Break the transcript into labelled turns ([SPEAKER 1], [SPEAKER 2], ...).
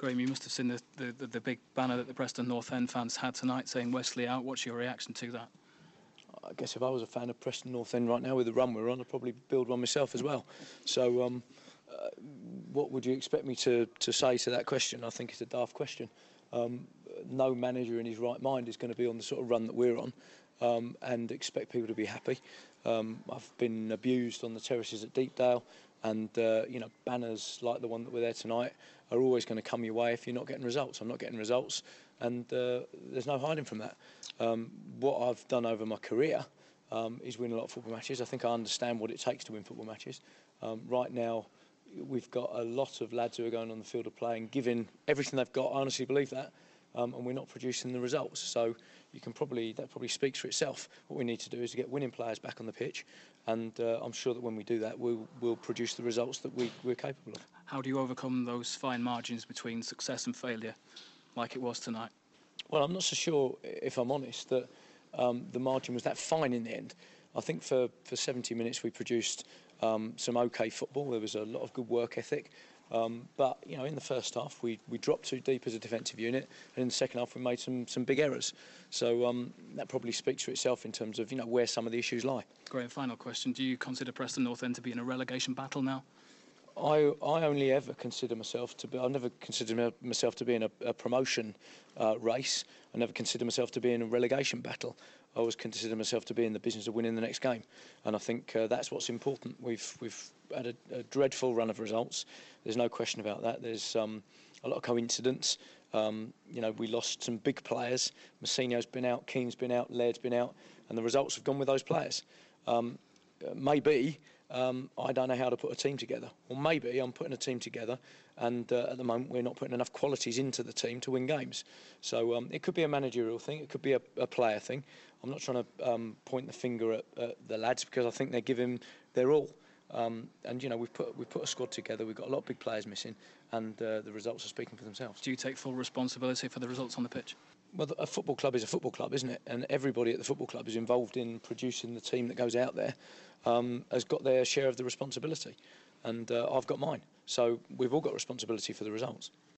[SPEAKER 1] Graham, you must have seen the big banner that the Preston North End fans had tonight saying Wesley out. What's your reaction to that?
[SPEAKER 2] I guess if I was a fan of Preston North End right now with the run we're on, I'd probably build one myself as well. So what would you expect me to say to that question? I think it's a daft question. No manager in his right mind is going to be on the sort of run that we're on and expect people to be happy. I've been abused on the terraces at Deepdale, and banners like the one that we're there tonight are always going to come your way if you're not getting results. I'm not getting results, and there's no hiding from that. What I've done over my career is win a lot of football matches. I think I understand what it takes to win football matches. Right now, we've got a lot of lads who are going on the field of play and giving everything they've got. I honestly believe that. And we're not producing the results. So that probably speaks for itself. What we need to do is to get winning players back on the pitch, and I'm sure that when we do that, we'll produce the results that we're capable of.
[SPEAKER 1] How do you overcome those fine margins between success and failure, like it was tonight?
[SPEAKER 2] Well, I'm not so sure, if I'm honest, that the margin was that fine in the end. I think for 70 minutes we produced some OK football. There was a lot of good work ethic. But in the first half we dropped too deep as a defensive unit, and in the second half we made some big errors. So that probably speaks for itself in terms of where some of the issues lie.
[SPEAKER 1] Great. Final question: do you consider Preston North End to be in a relegation battle now?
[SPEAKER 2] I only ever consider myself to be. I've never considered myself to be in a promotion race. I never consider myself to be in a relegation battle. I always consider myself to be in the business of winning the next game, and I think that's what's important. We've had a dreadful run of results. There's no question about that. There's a lot of coincidence. We lost some big players. Massinho's been out, Keane's been out, Laird's been out, and the results have gone with those players. Maybe I don't know how to put a team together, or maybe I'm putting a team together and at the moment we're not putting enough qualities into the team to win games. So it could be a managerial thing, it could be a player thing. I'm not trying to point the finger at the lads, because I think they're giving their all. We've put a squad together. We've got a lot of big players missing, and the results are speaking for themselves.
[SPEAKER 1] Do you take full responsibility for the results on the pitch?
[SPEAKER 2] Well, a football club is a football club, isn't it? And everybody at the football club is involved in producing the team that goes out there, has got their share of the responsibility, and I've got mine. So we've all got responsibility for the results.